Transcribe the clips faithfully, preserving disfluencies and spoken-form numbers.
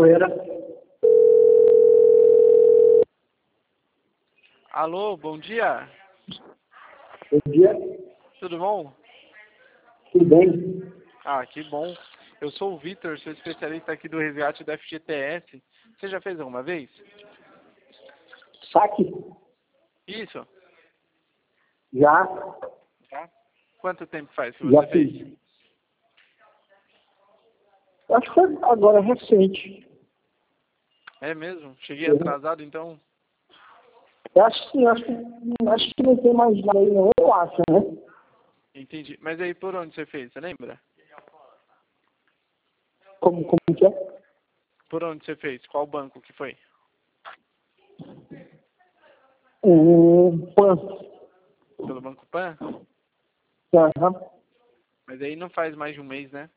Poeira. Alô, bom dia. Bom dia. Tudo bom? Tudo bem? Ah, que bom. Eu sou o Vitor, sou especialista aqui do resgate da F G T S. Você já fez alguma vez? Saque? Isso. Já. Tá. Quanto tempo faz que Já você fez? fiz. Acho que foi agora recente. É mesmo? Cheguei Uhum. atrasado, então? Eu acho que sim, acho que, acho que não tem mais nada aí não, eu acho, né? Entendi. Mas aí por onde você fez? Você lembra? Como, como que é? Por onde você fez? Qual banco que foi? Um pan. Pelo Banco Pan? Aham. Mas aí não faz mais de um mês, né?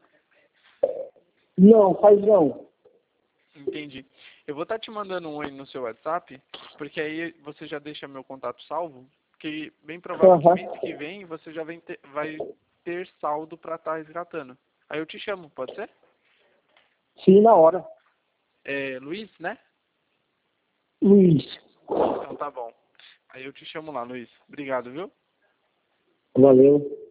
Não, faz não. Entendi. Eu vou estar te mandando um oi no seu WhatsApp, porque aí você já deixa meu contato salvo, que bem provável que Aham. mês que vem você já vem ter, vai ter saldo para estar resgatando. Aí eu te chamo, pode ser? Sim, na hora. É, Luiz, né? Luiz. Então tá bom. Aí eu te chamo lá, Luiz. Obrigado, viu? Valeu.